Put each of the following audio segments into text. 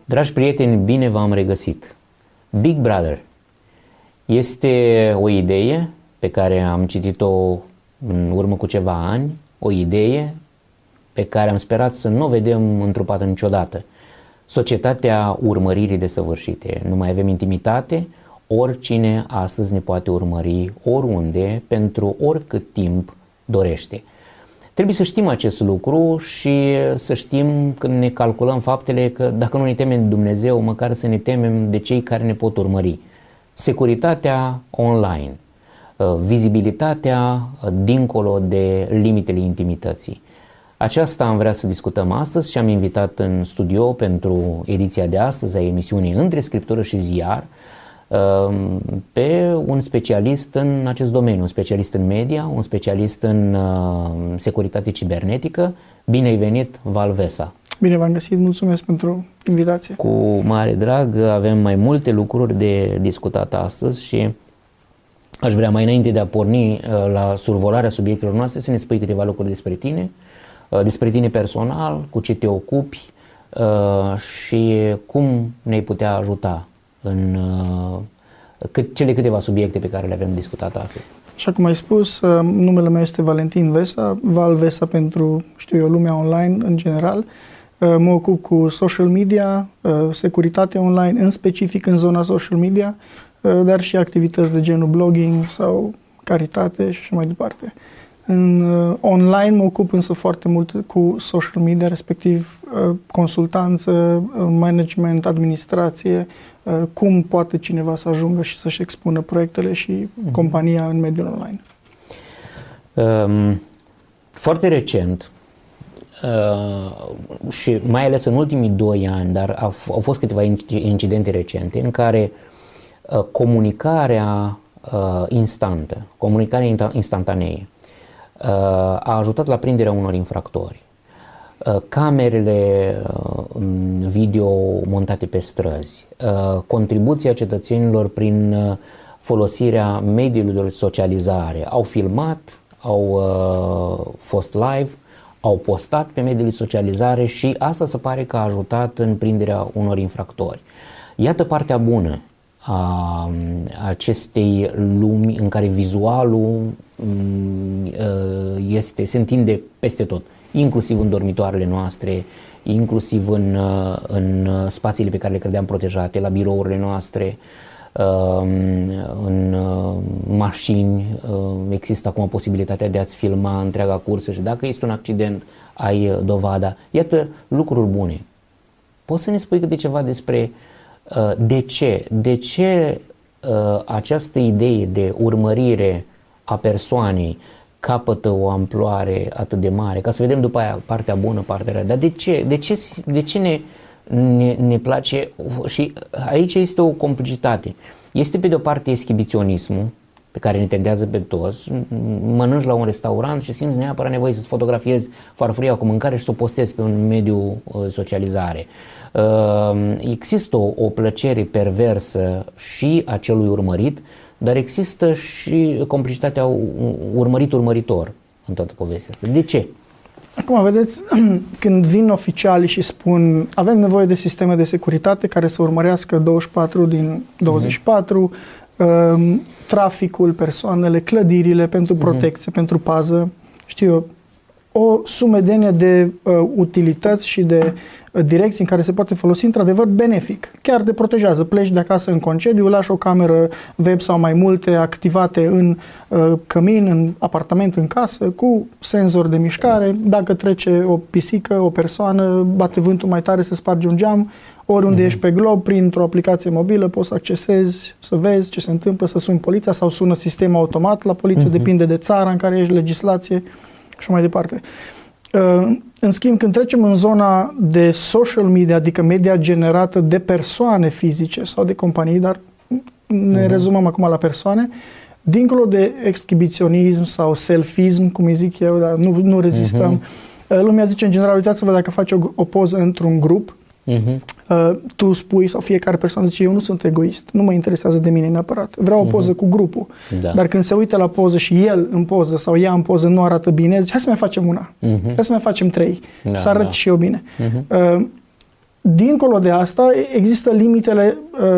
Dragi prieteni, bine v-am regăsit! Big Brother este o idee pe care am citit-o în urmă cu ceva ani, o idee pe care am sperat să nu o vedem întrupată niciodată. Societatea urmăririi desăvârșite. Nu mai avem intimitate, oricine astăzi ne poate urmări oriunde, pentru oricât timp dorește. Trebuie să știm acest lucru și să știm când ne calculăm faptele că dacă nu ne temem de Dumnezeu, măcar să ne temem de cei care ne pot urmări. Securitatea online, vizibilitatea dincolo de limitele intimității. Aceasta am vrea să discutăm astăzi și am invitat în studio pentru ediția de astăzi a emisiunii Între Scriptură și Ziar pe un specialist în acest domeniu, un specialist în media, un specialist în securitate cibernetică. Bine ai venit, Val Vesa! Bine v-am găsit, mulțumesc pentru invitație! Cu mare drag, avem mai multe lucruri de discutat astăzi și aș vrea mai înainte de a porni la survolarea subiectelor noastre să ne spui câteva lucruri despre tine personal, cu ce te ocupi și cum ne-ai putea ajuta în cele câteva subiecte pe care le avem discutat astăzi. Așa cum ai spus, numele meu este Valentin Vesa, Val Vesa pentru, lumea online în general. Mă ocup cu social media, securitate online, în specific în zona social media, dar și activități de genul blogging sau caritate și mai departe. În online mă ocup însă foarte mult cu social media, respectiv consultanță, management, administrație, cum poate cineva să ajungă și să-și expună proiectele și compania în mediul online. Foarte recent și mai ales în ultimii 2 ani, dar au fost câteva incidente recente în care comunicarea instantanee a ajutat la prinderea unor infractori. Camerele video montate pe străzi, contribuția cetățenilor prin folosirea mediului de socializare, au filmat, au fost live, au postat pe mediul de socializare și asta se pare că a ajutat în prinderea unor infractori. Iată partea bună a acestei lumi în care vizualul se întinde peste tot, inclusiv în dormitoarele noastre, inclusiv în spațiile pe care le credeam protejate, la birourile noastre, în mașini. Există acum posibilitatea de a-ți filma întreaga cursă și dacă este un accident, ai dovada. Iată lucruri bune. Poți să ne spui câte ceva despre de ce această idee de urmărire a persoanei capătă o amploare atât de mare, ca să vedem după aia partea bună, partea rea. Dar de ce ne place? Și aici este o complicitate. Este pe de o parte exhibiționismul pe care ne tendează pe toți. Mănânci la un restaurant și simți neapărat nevoie să-ți fotografiezi farfuria cu mâncare și să o postezi pe un mediu socializare. Există o plăcere perversă și a celui urmărit, dar există și complicitatea urmărit-urmăritor în toată povestea asta. De ce? Acum, vedeți, când vin oficialii și spun avem nevoie de sisteme de securitate care să urmărească 24 din 24, traficul, persoanele, clădirile pentru protecție, pentru pază, o sumedenie de utilități și de direcții în care se poate folosi într-adevăr benefic. Chiar te protejează. Pleci de acasă în concediu, lași o cameră web sau mai multe activate în cămin, în apartament, în casă, cu senzor de mișcare. Dacă trece o pisică, o persoană, bate vântul mai tare să spargi un geam, oriunde ești pe glob, printr-o aplicație mobilă, poți să accesezi, să vezi ce se întâmplă, să suni poliția sau sună sistemul automat la poliție, depinde de țara în care ești, legislație și mai departe. În schimb, când trecem în zona de social media, adică media generată de persoane fizice sau de companii, dar ne rezumăm acum la persoane, dincolo de exhibiționism sau selfism, cum îi zic eu, dar nu rezistăm, lumea zice în general, uitați-vă dacă faci o poză într-un grup, tu spui, sau fiecare persoană zice, eu nu sunt egoist, nu mă interesează de mine neapărat, vreau o poză cu grupul. Da. Dar când se uită la poză și el în poză sau ea în poză nu arată bine, zice, hai să mai facem una, hai să mai facem 3, să arăt și eu bine. dincolo de asta, există limitele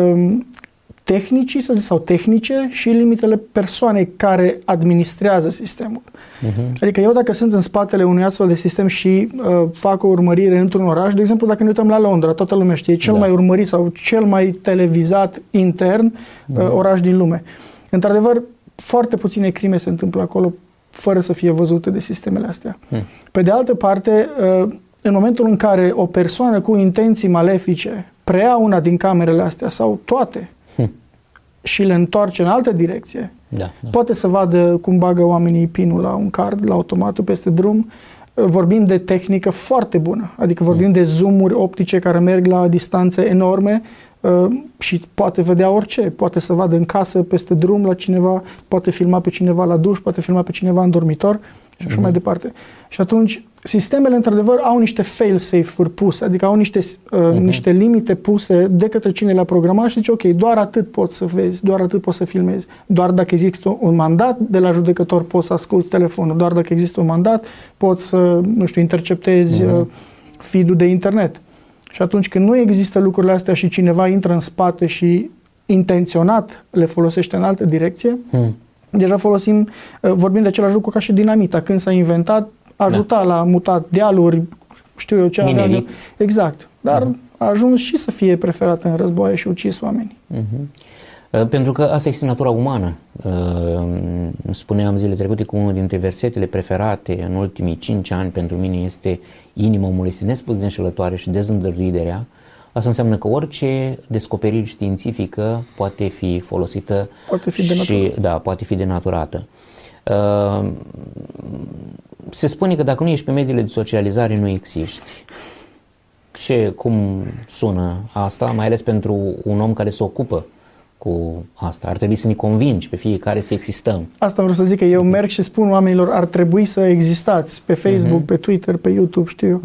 tehnice și limitele persoanei care administrează sistemul. Adică eu dacă sunt în spatele unui astfel de sistem și fac o urmărire într-un oraș, de exemplu dacă ne uităm la Londra, toată lumea știe, cel mai urmărit sau cel mai televizat intern oraș din lume. Într-adevăr, foarte puține crime se întâmplă acolo fără să fie văzute de sistemele astea. Pe de altă parte, în momentul în care o persoană cu intenții malefice preia una din camerele astea sau toate și le întoarce în altă direcție, poate să vadă cum bagă oamenii pinul la un card, la automatul peste drum. Vorbim de tehnică foarte bună, adică vorbim de zoom-uri optice care merg la distanțe enorme și poate vedea orice, poate să vadă în casă, peste drum la cineva, poate filma pe cineva la duș, poate filma pe cineva în dormitor și așa mai departe. Și atunci sistemele într-adevăr au niște fail-safe-uri puse, adică au niște limite puse de către cine le-a programat și zice ok, doar atât poți să vezi, doar atât poți să filmezi, doar dacă există un mandat de la judecător poți să asculti telefonul, doar dacă există un mandat poți să, nu știu, interceptezi feed-ul de internet. Și atunci când nu există lucrurile astea și cineva intră în spate și intenționat le folosește în altă direcție, deja vorbim de același lucru ca și dinamita. Când s-a inventat, ajuta la mutat dealuri, știu eu ce avea. Exact. Dar a ajuns și să fie preferată în războaie și ucis oameni. Pentru că asta este natura umană. Spuneam zile trecute cu unul dintre versetele preferate în ultimii 5 ani pentru mine este inima omului este nespus de înșelătoare și dezvăluirea. Asta înseamnă că orice descoperire științifică poate fi folosită poate fi denaturată. Se spune că dacă nu ești pe mediile de socializare, nu existi. Cum sună asta, mai ales pentru un om care se ocupă cu asta? Ar trebui să ne convingi pe fiecare să existăm. Asta vreau să zic, că eu merg și spun oamenilor, ar trebui să existați pe Facebook, pe Twitter, pe YouTube, știu.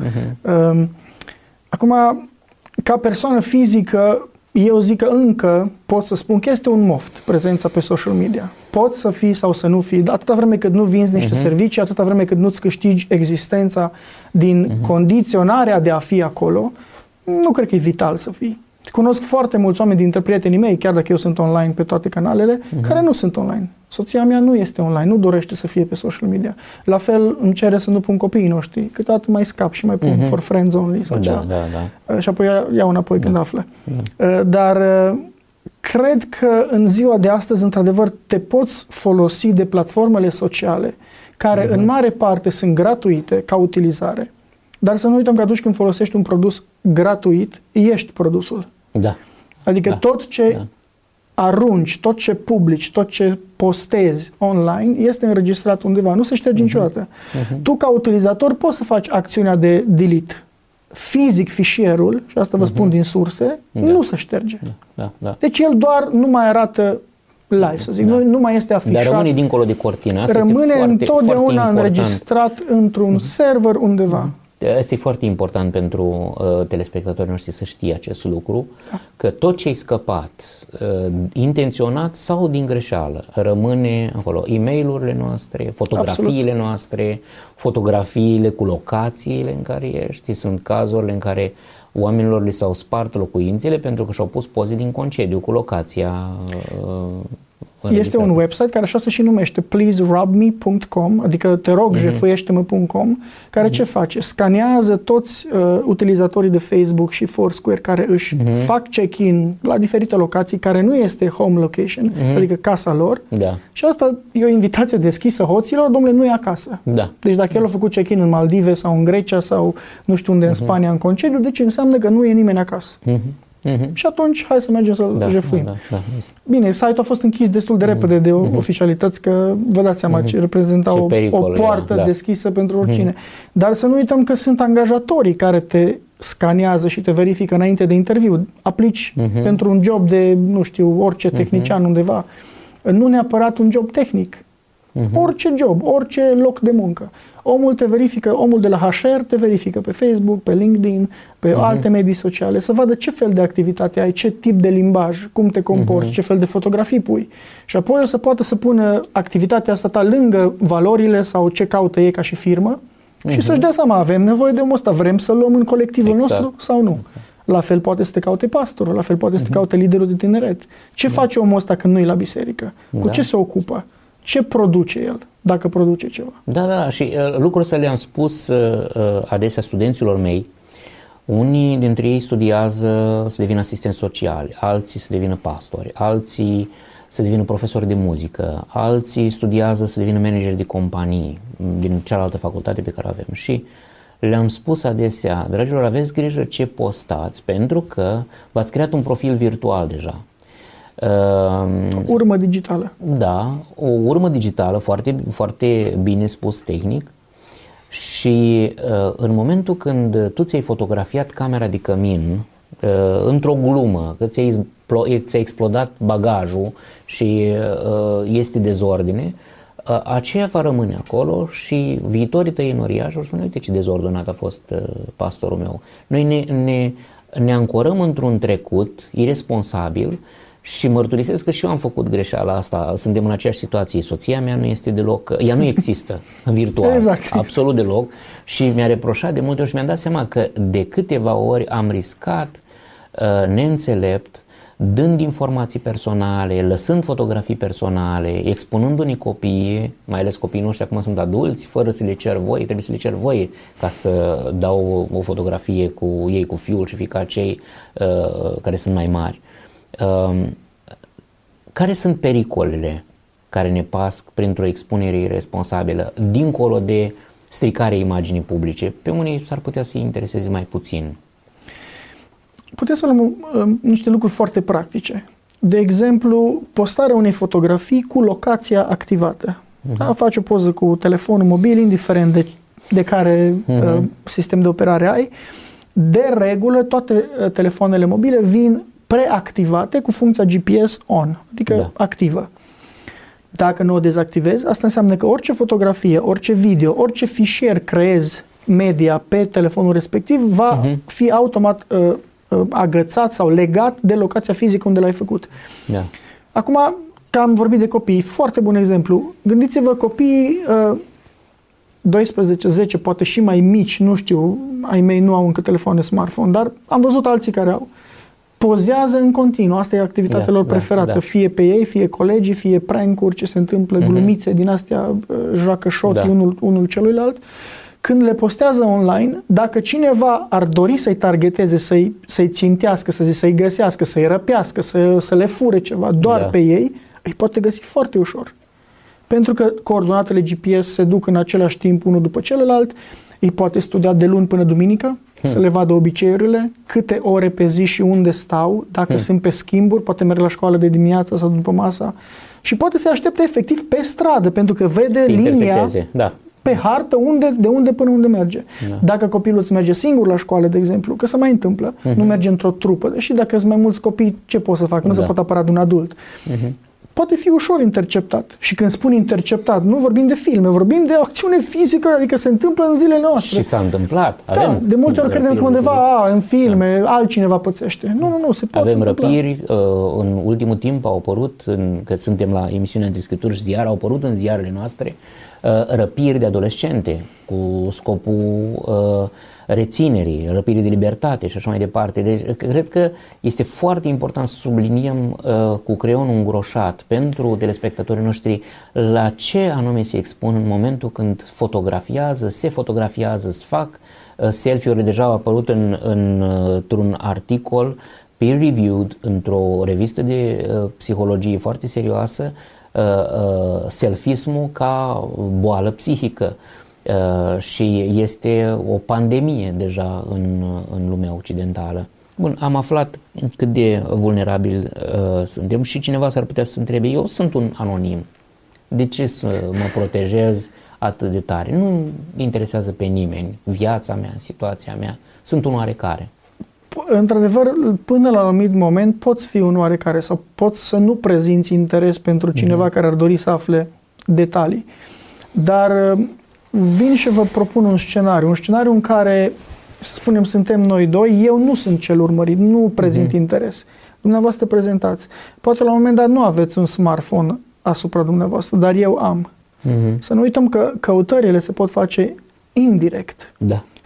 Acum, ca persoană fizică, eu zic că încă pot să spun că este un moft prezența pe social media. Poți să fii sau să nu fii, atâta vreme cât nu vinzi niște servicii, atâta vreme cât nu-ți câștigi existența din condiționarea de a fi acolo, nu cred că e vital să fii. Cunosc foarte mulți oameni dintre prietenii mei, chiar dacă eu sunt online pe toate canalele, care nu sunt online. Soția mea nu este online, nu dorește să fie pe social media. La fel îmi cere să nu pun copiii noștri, câteodată mai scap și mai pun for friends only sau ceva. Și apoi iau înapoi când află. Dar cred că în ziua de astăzi, într-adevăr, te poți folosi de platformele sociale, care în mare parte sunt gratuite ca utilizare, dar să nu uităm că atunci când folosești un produs gratuit, ești produsul. Adică tot ce arunci, tot ce publici, tot ce postezi online este înregistrat undeva, nu se șterge niciodată. Tu ca utilizator poți să faci acțiunea de delete. Fizic fișierul, și asta vă spun din surse, nu se șterge. Deci el doar nu mai arată live, să zic, nu mai este afișat. Dar rămâne dincolo de cortină. Asta rămâne este întotdeauna foarte înregistrat într-un server undeva. Este foarte important pentru telespectatorii noștri să știe acest lucru, că tot ce ai scăpat, intenționat sau din greșeală, rămâne acolo. E-mail-urile noastre, fotografiile noastre, fotografiile cu locațiile în care ești. Sunt cazurile în care oamenilor li s-au spart locuințele pentru că și-au pus poze din concediu cu locația. Este un website care așa se și numește pleaserobme.com, adică te rog jefuiește-mă.com, care ce face? Scanează toți utilizatorii de Facebook și Foursquare care își fac check-in la diferite locații care nu este home location, adică casa lor. Și asta e o invitație deschisă hoților, domnule, nu e acasă. Deci dacă el a făcut check-in în Maldive sau în Grecia sau nu știu unde în Spania în concediu, deci înseamnă că nu e nimeni acasă. Și atunci hai să mergem să jefuim. Bine, site-ul a fost închis destul de repede de oficialități, că vă dați seama ce reprezenta o poartă deschisă pentru oricine. Dar să nu uităm că sunt angajatorii care te scanează și te verifică înainte de interviu. Aplici pentru un job de, nu știu, orice tehnician undeva. Nu neapărat un job tehnic. Orice job, orice loc de muncă. Omul te verifică, omul de la HR te verifică pe Facebook, pe LinkedIn, pe alte medii sociale, să vadă ce fel de activitate ai, ce tip de limbaj, cum te comporți, ce fel de fotografii pui. Și apoi o să poată să pună activitatea asta ta lângă valorile sau ce caută ei ca și firmă și să-și dea seama, avem nevoie de omul ăsta, vrem să-l luăm în colectivul nostru sau nu. La fel poate să te caute pastorul, la fel poate să te caute liderul de tineret. Ce face omul ăsta când nu e la biserică? Cu ce se ocupă? Ce produce el, dacă produce ceva? Da, și lucrul ăsta le-am spus adesea studenților mei. Unii dintre ei studiază să devină asistenți sociali, alții să devină pastori, alții să devină profesori de muzică, alții studiază să devină manageri de companii din cealaltă facultate pe care o avem. Și le-am spus adesea, dragilor, aveți grijă ce postați, pentru că v-ați creat un profil virtual deja. Urmă digitală. Da, o urmă digitală, foarte, foarte bine spus tehnic. Și în momentul când tu ți-ai fotografiat camera de cămin într-o glumă, că ți-a explodat bagajul și este dezordine, aceea va rămâne acolo și viitorii tăi înoriași vor spune, uite ce dezordonat a fost pastorul meu. Noi ne ancorăm într-un trecut iresponsabil și mărturisesc că și eu am făcut greșeala asta. Suntem în aceeași situație. Soția mea nu este deloc, ea nu există virtual, exact. Absolut deloc. Și mi-a reproșat de multe ori și mi-am dat seama că de câteva ori am riscat neînțelept, dând informații personale, lăsând fotografii personale, expunându-ne copiii, mai ales copiii noștri acum sunt adulți, fără să le cer voie, trebuie să le cer voie ca să dau o fotografie cu ei, cu fiul și fiica cei care sunt mai mari. Care sunt pericolele care ne pasc printr-o expunere irresponsabilă, dincolo de stricarea imaginii publice? Pe unii s-ar putea să-i intereseze mai puțin. Putem să luăm niște lucruri foarte practice. De exemplu, postarea unei fotografii cu locația activată. Da, faci o poză cu telefonul mobil, indiferent de care sistem de operare ai. De regulă, toate telefoanele mobile vin preactivate cu funcția GPS on, adică activă. Dacă nu o dezactivezi, asta înseamnă că orice fotografie, orice video, orice fișier creezi media pe telefonul respectiv va fi automat agățat sau legat de locația fizică unde l-ai făcut. Acum, că am vorbit de copii, foarte bun exemplu. Gândiți-vă copiii 12, 10, poate și mai mici, nu știu, ai mei nu au încă telefoane smartphone, dar am văzut alții care au. Pozează în continuu, asta e activitatea lor preferată, fie pe ei, fie colegii, fie prank-uri, ce se întâmplă, glumițe din astea, joacă șoti unul celuilalt. Când le postează online, dacă cineva ar dori să-i targeteze, să-i țintească, să-i găsească, să-i răpească, să le fure ceva doar pe ei, îi poate găsi foarte ușor. Pentru că coordonatele GPS se duc în același timp unul după celălalt, îi poate studia de luni până duminică, să le vadă obiceiurile, câte ore pe zi și unde stau, dacă sunt pe schimburi, poate merg la școală de dimineață sau după masa și poate se aștepte efectiv pe stradă, pentru că vede linia pe hartă de unde până unde merge. Dacă copilul îți merge singur la școală, de exemplu, că se mai întâmplă, nu merge într-o trupă, și dacă sunt mai mulți copii, ce pot să facă? Nu se pot apăra de un adult. Poate fi ușor interceptat. Și când spun interceptat, nu vorbim de filme, vorbim de acțiune fizică, adică se întâmplă în zilele noastre. Și s-a întâmplat. De multe ori credem că undeva în filme altcineva pățește. Nu, se poate întâmpla. Răpiri, în ultimul timp au apărut, că suntem la emisiunea Între Scripturi și Ziar, au apărut în ziarele noastre răpiri de adolescente cu scopul reținerii, răpirii de libertate și așa mai departe. Deci cred că este foarte important să subliniem cu creionul îngroșat pentru telespectatorii noștri la ce anume se expun în momentul când se fotografiază, îți fac selfie-uri. Deja au apărut într-un articol peer-reviewed într-o revistă de psihologie foarte serioasă, selfismul ca boală psihică. Și este o pandemie deja în lumea occidentală. Bun, am aflat cât de vulnerabili suntem și cineva s-ar putea să se întrebe, eu sunt un anonim, de ce să mă protejez atât de tare? Nu interesează pe nimeni viața mea, situația mea, sunt un oarecare. Într-adevăr, până la un anumit moment poți fi un oarecare sau poți să nu prezinți interes pentru cineva care ar dori să afle detalii. Dar vin și vă propun un scenariu în care, să spunem, suntem noi doi, eu nu sunt cel urmărit, nu prezint interes. Dumneavoastră prezentați. Poate la un moment dat nu aveți un smartphone asupra dumneavoastră, dar eu am. Să nu uităm că căutările se pot face indirect.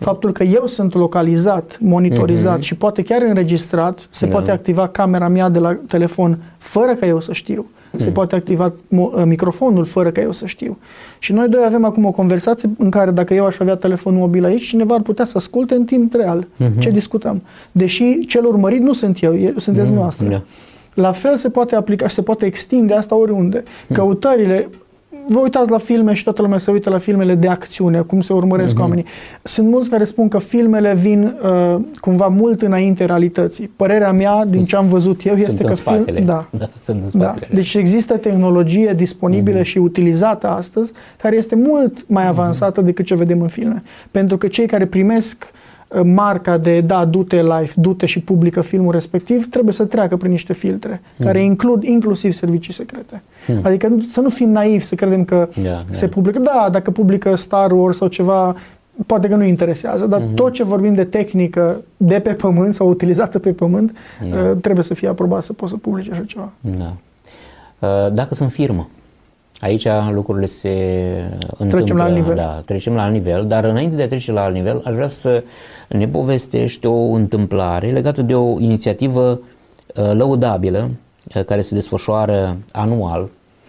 Faptul că eu sunt localizat, monitorizat și poate chiar înregistrat, se poate activa camera mea de la telefon fără ca eu să știu. Se poate activa microfonul fără ca eu să știu. Și noi doi avem acum o conversație în care dacă eu aș avea telefonul mobil aici, cineva ar putea să asculte în timp real ce discutăm. Deși cel urmărit nu sunt eu, sunteți noastră. La fel se poate aplica și se poate extinde asta oriunde. Căutările, vă uitați la filme și toată lumea se uită la filmele de acțiune, cum se urmăresc oamenii. Sunt mulți care spun că filmele vin cumva mult înainte realității. Părerea mea, din ce am văzut eu, este că sunt în spatele. Deci există tehnologie disponibilă și utilizată astăzi, care este mult mai avansată decât ce vedem în filme. Pentru că cei care primesc marca de du-te live, du-te și publică filmul respectiv, trebuie să treacă prin niște filtre care includ inclusiv servicii secrete. Adică să nu fim naivi să credem că se publică. Da, dacă publică Star Wars sau ceva, poate că nu interesează, dar tot ce vorbim de tehnică de pe pământ sau utilizată pe pământ, trebuie să fie aprobat să poți să publici așa ceva. Dacă sunt firmă, aici lucrurile se întâmplă. Trecem la alt nivel. Da, trecem la alt nivel, dar înainte de a trece la alt nivel, aș vrea să ne povestești o întâmplare legată de o inițiativă lăudabilă care se desfășoară anual.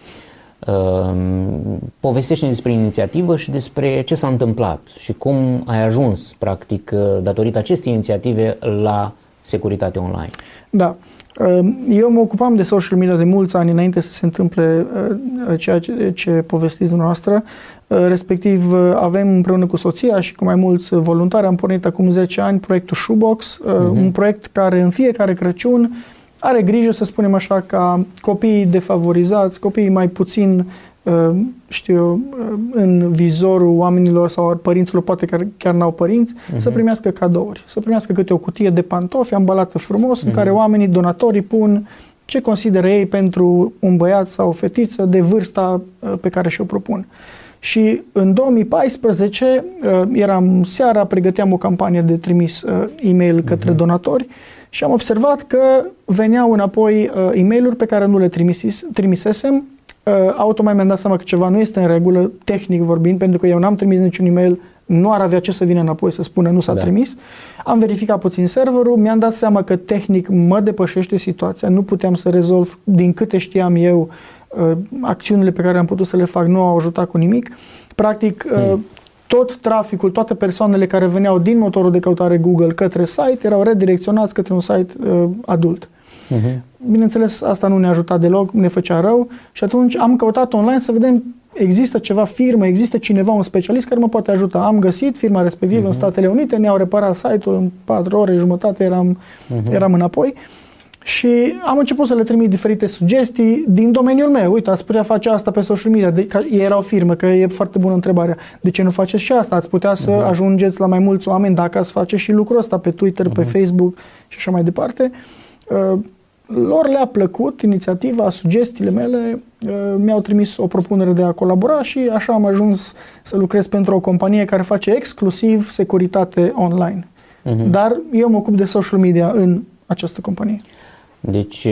Povestește-ne despre inițiativă și despre ce s-a întâmplat și cum ai ajuns, practic, datorită acestei inițiative la securitate online. Da. Eu mă ocupam de social media de mulți ani înainte să se întâmple ceea ce povestiți dumneavoastră. Respectiv, avem împreună cu soția și cu mai mulți voluntari, am pornit acum 10 ani proiectul Shoebox, un proiect care în fiecare Crăciun are grijă, să spunem așa, ca copiii defavorizați, copiii mai puțin în vizorul oamenilor sau părinților, poate chiar n-au părinți, să primească cadouri, să primească câte o cutie de pantofi ambalată frumos, în care oamenii, donatorii, pun ce consideră ei pentru un băiat sau o fetiță de vârsta pe care și-o propun. Și în 2014, eram seara, pregăteam o campanie de trimis e-mail către donatori și am observat că veneau înapoi e-mail-uri pe care nu le trimisesem. Automat mi-am dat seama că ceva nu este în regulă, tehnic vorbind, pentru că eu n-am trimis niciun e-mail, nu ar avea ce să vină înapoi să spună nu s-a trimis. Am verificat puțin serverul, mi-am dat seama că tehnic mă depășește situația, nu puteam să rezolv, din câte știam eu, acțiunile pe care am putut să le fac nu au ajutat cu nimic. Practic, tot traficul, toate persoanele care veneau din motorul de căutare Google către site erau redirecționați către un site adult. Bineînțeles, asta nu ne-a ajutat deloc, ne făcea rău și atunci am căutat online să vedem există ceva firmă, există cineva, un specialist care mă poate ajuta. Am găsit firma respectivă în Statele Unite, ne-au reparat site-ul în 4 ore jumătate, eram înapoi și am început să le trimit diferite sugestii din domeniul meu. Uite, ați putea face asta pe social media. Ei erau firmă, că e foarte bună întrebarea. De ce nu faceți și asta? Ați putea să ajungeți la mai mulți oameni dacă ați face și lucrul ăsta pe Twitter, pe Facebook și așa mai departe. Lor le-a plăcut inițiativa, sugestiile mele, mi-au trimis o propunere de a colabora și așa am ajuns să lucrez pentru o companie care face exclusiv securitate online. Dar eu mă ocup de social media în această companie. Deci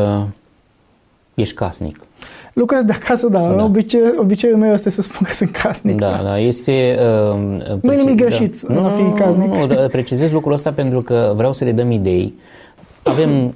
ești casnic. Lucrez de acasă, da. Obiceiul meu este să spun că sunt casnic. Da, este... nu e nimic greșit în a fi casnic. Nu, precizez lucrul ăsta pentru că vreau să le dăm idei. Avem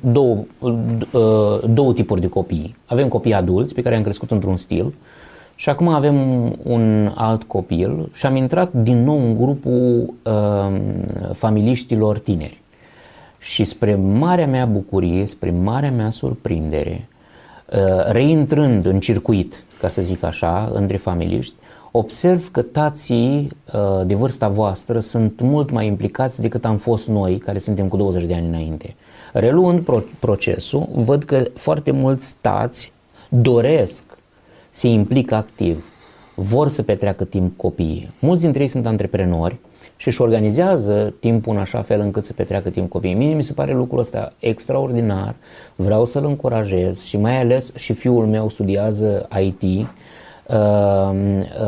două tipuri de copii. Avem copii adulți pe care i-am crescut într-un stil și acum avem un alt copil și am intrat din nou în grupul familiștilor tineri. Și spre marea mea bucurie, spre marea mea surprindere, reintrând în circuit, ca să zic așa, între familiști, observ că tații de vârsta voastră sunt mult mai implicați decât am fost noi, care suntem cu 20 de ani înainte. Reluând procesul, văd că foarte mulți tați doresc, se implică activ, vor să petreacă timp copiii. Mulți dintre ei sunt antreprenori și își organizează timpul în așa fel încât să petreacă timp copiii. Mie mi se pare lucrul ăsta extraordinar, vreau să-l încurajez și mai ales și fiul meu studiază IT.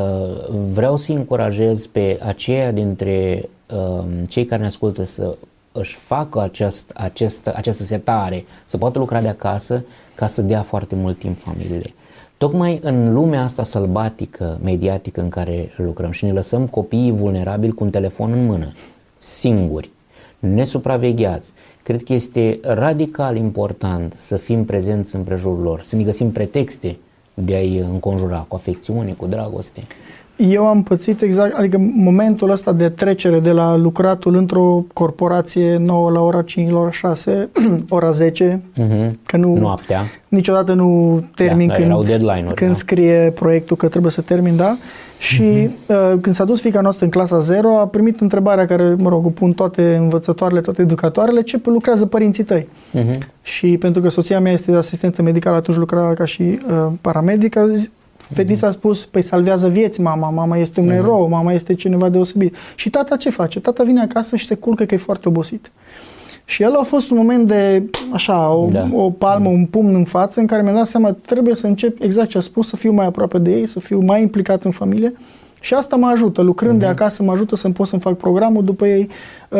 Vreau să-i încurajez pe aceia dintre cei care ne ascultă să își facă această setare, să poată lucra de acasă, ca să dea foarte mult timp familiei. Tocmai în lumea asta sălbatică, mediatică în care lucrăm și ne lăsăm copiii vulnerabili cu un telefon în mână, singuri, nesupravegheați, cred că este radical important să fim prezenți în prejurul lor, să ne găsim pretexte de a-i înconjura cu afecțiune, cu dragoste. Eu am pățit exact, adică momentul ăsta de trecere de la lucratul într-o corporație 9 la ora 5, la ora 6, ora 10, că noaptea. Niciodată nu termin când scrie proiectul că trebuie să termin, da? Și când s-a dus fiica noastră în clasa 0, a primit întrebarea care, mă rog, o pun toate învățătoarele, toate educatoarele, ce lucrează părinții tăi? Și pentru că soția mea este asistentă medicală, atunci lucra ca și paramedică, fetița a spus, păi salvează vieți mama este un erou, mama este cineva deosebit. Și tata ce face? Tata vine acasă și se culcă că e foarte obosit. Și el a fost un moment de, așa, o palmă, un pumn în față, în care mi-am dat seama, trebuie să încep, exact ce a spus, să fiu mai aproape de ei, să fiu mai implicat în familie. Și asta mă ajută, lucrând de acasă, mă ajută să-mi pot să-mi fac programul după ei.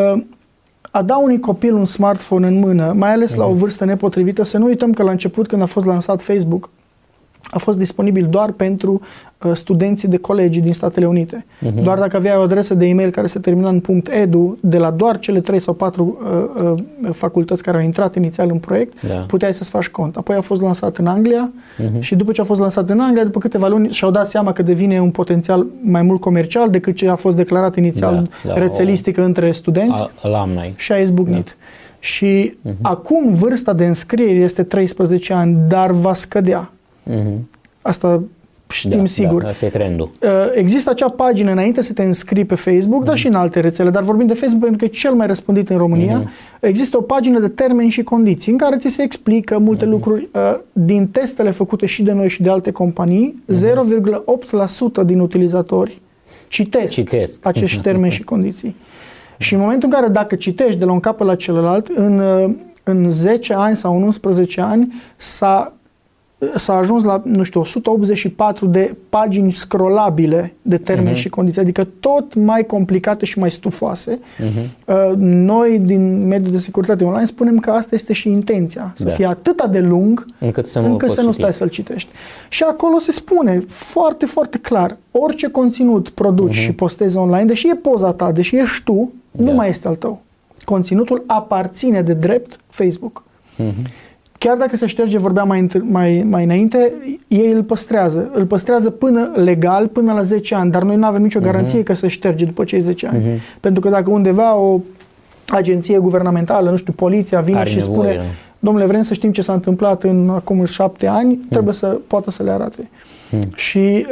A da unui copil un smartphone în mână, mai ales la o vârstă nepotrivită, să nu uităm că la început, când a fost lansat Facebook, a fost disponibil doar pentru studenții de colegii din Statele Unite. Doar dacă aveai o adresă de e-mail care se termina în .edu, de la doar cele 3 sau 4 facultăți care au intrat inițial în proiect, puteai să-ți faci cont. Apoi a fost lansat în Anglia și după ce a fost lansat în Anglia, după câteva luni și-au dat seama că devine un potențial mai mult comercial decât ce a fost declarat inițial rețelistică între studenți și a izbucnit. Și acum vârsta de înscriere este 13 ani, dar va scădea. Asta știm sigur. Asta e trendul. Există acea pagină înainte să te înscrii pe Facebook, dar și în alte rețele, dar vorbim de Facebook pentru că e cel mai răspândit în România. Există o pagină de termeni și condiții în care ți se explică multe lucruri. Din testele făcute și de noi și de alte companii, 0,8% din utilizatori citesc acești termeni și condiții. Și în momentul în care dacă citești de la un capăt la celălalt, în 10 ani sau în 11 ani s-a ajuns la, 184 de pagini scrollabile de termeni și condiții, adică tot mai complicate și mai stufoase. Noi, din mediul de securitate online, spunem că asta este și intenția, să fie atât de lung încât să nu stai să-l citești. Și acolo se spune foarte, foarte clar, orice conținut produci și postezi online, deși e poza ta, deși ești tu, nu mai este al tău. Conținutul aparține de drept Facebook. Chiar dacă se șterge, vorbeam mai înainte, ei îl păstrează. Îl păstrează legal până la 10 ani, dar noi nu avem nicio garanție că se șterge după cei 10 ani. Pentru că dacă undeva o agenție guvernamentală, poliția vine și spune, domnule, vrem să știm ce s-a întâmplat acum 7 ani, trebuie să poată să le arate. Și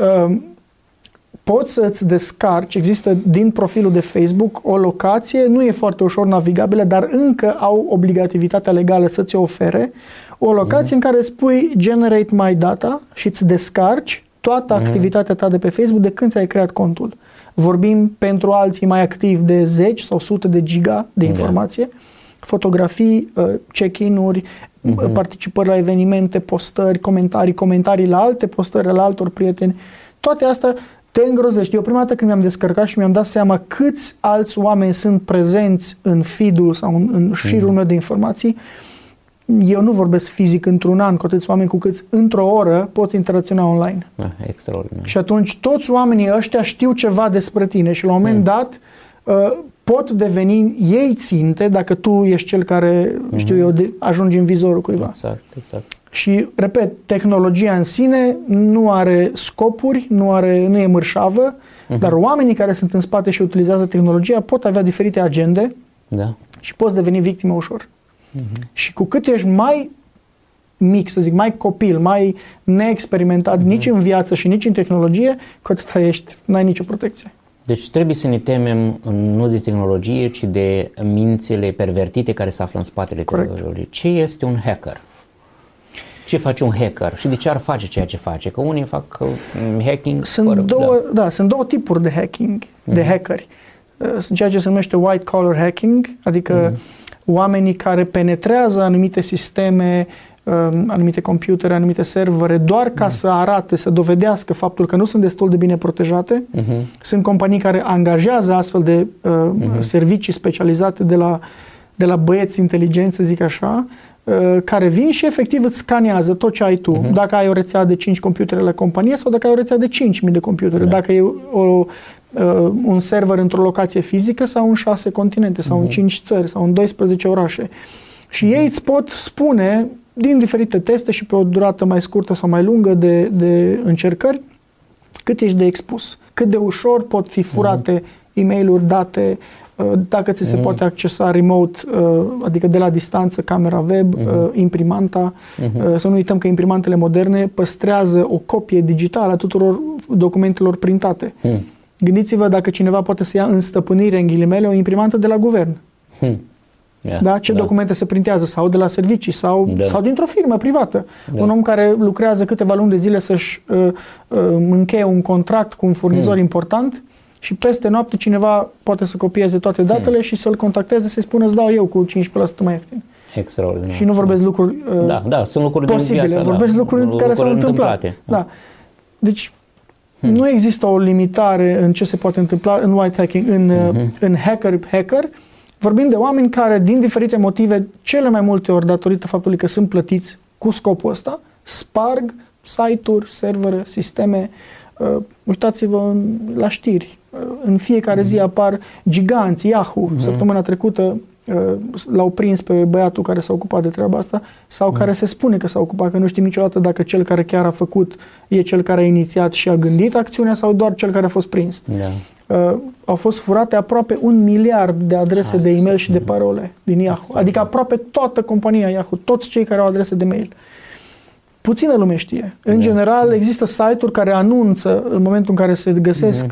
poți să-ți descarci, există din profilul de Facebook o locație, nu e foarte ușor navigabilă, dar încă au obligativitatea legală să ți ofere, o locație în care spui generate my data și îți descarci toată activitatea ta de pe Facebook de când ți-ai creat contul. Vorbim pentru alții mai activi de 10 sau sute de giga de informație, fotografii, check-in-uri, participări la evenimente, postări, comentarii la alte postări, la altor prieteni. Toate astea te îngrozești. Eu prima dată când mi-am descărcat și mi-am dat seama câți alți oameni sunt prezenți în feed-ul sau în șirul meu de informații, eu nu vorbesc fizic într-un an cu atâți oameni cu câți într-o oră poți interacționa online. Extraordinar. Și atunci toți oamenii ăștia știu ceva despre tine și la un moment dat pot deveni ei ținte dacă tu ești cel care, ajungi în vizorul cuiva. Exact. Și, repet, tehnologia în sine nu are scopuri, nu e mărșavă, dar oamenii care sunt în spate și utilizează tehnologia pot avea diferite agende și poți deveni victimă ușor. Și cu cât ești mai mic, să zic, mai copil, mai neexperimentat nici în viață și nici în tehnologie, cu atât n-ai nicio protecție. Deci trebuie să ne temem nu de tehnologie, ci de mințile pervertite care se află în spatele tehnologiei. Ce este un hacker? Ce face un hacker și de ce ar face ceea ce face? Că unii fac hacking sunt două tipuri de hacking, de hackeri. Sunt ceea ce se numește white collar hacking, adică oamenii care penetrează anumite sisteme, anumite computere, anumite servere, doar ca să arate, să dovedească faptul că nu sunt destul de bine protejate. Sunt companii care angajează astfel de servicii specializate de la de la băieți inteligenți, să zic așa, care vin și efectiv îți scanează tot ce ai tu. Dacă ai o rețea de 5 computere la companie sau dacă ai o rețea de 5.000 de computere. Dacă e un server într-o locație fizică sau în 6 continente sau în 5 țări sau în 12 orașe. Și ei îți pot spune din diferite teste și pe o durată mai scurtă sau mai lungă de încercări cât ești de expus. Cât de ușor pot fi furate e-mail-uri, date, dacă ți se poate accesa remote, adică de la distanță, camera web, imprimanta. Să nu uităm că imprimantele moderne păstrează o copie digitală a tuturor documentelor printate. Gândiți-vă dacă cineva poate să ia în stăpânire, în ghilimele, o imprimantă de la guvern. Ce documente se printează, sau de la servicii, sau dintr-o firmă privată. Un om care lucrează câteva luni de zile să-și încheie un contract cu un furnizor important și peste noapte cineva poate să copieze toate datele și să-l contacteze, să-i spună, îți dau eu cu 15% mai ieftin. Extraordinar. Și nu vorbesc lucruri sunt lucruri posibile, din viață, vorbesc lucruri care s-au întâmplat. Deci nu există o limitare în ce se poate întâmpla în white hacking, în hacker. Vorbim de oameni care, din diferite motive, cele mai multe ori datorită faptului că sunt plătiți cu scopul ăsta, sparg site-uri, servere, sisteme. Uitați-vă la știri. În fiecare zi apar giganți, Yahoo. Săptămâna trecută l-au prins pe băiatul care s-a ocupat de treaba asta sau care se spune că s-a ocupat, că nu știm niciodată dacă cel care chiar a făcut e cel care a inițiat și a gândit acțiunea sau doar cel care a fost prins. Au fost furate aproape 1 miliard de adrese de e-mail și de parole din Yahoo. Adică aproape toată compania Yahoo, toți cei care au adrese de mail. Puțină lume știe. În general există site-uri care anunță în momentul în care se găsesc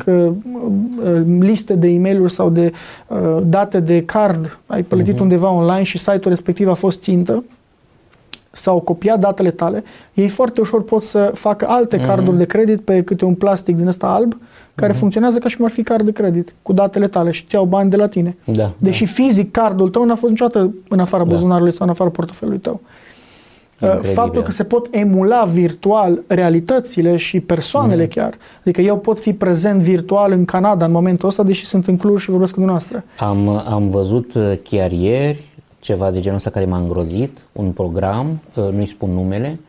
liste de e-mail-uri sau de date de card, ai plătit undeva online și site-ul respectiv a fost țintă sau copiat datele tale, ei foarte ușor pot să facă alte carduri de credit pe câte un plastic din ăsta alb care funcționează ca și cum ar fi card de credit cu datele tale și îți iau bani de la tine. Deși fizic cardul tău n-a fost niciodată în afara buzunarului sau în afara portofelului tău. Faptul că se pot emula virtual realitățile și persoanele chiar. Adică eu pot fi prezent virtual în Canada în momentul ăsta, deși sunt în Cluj și vorbesc cu dumneavoastră. Am văzut chiar ieri ceva de genul ăsta care m-a îngrozit, un program, nu-i spun numele,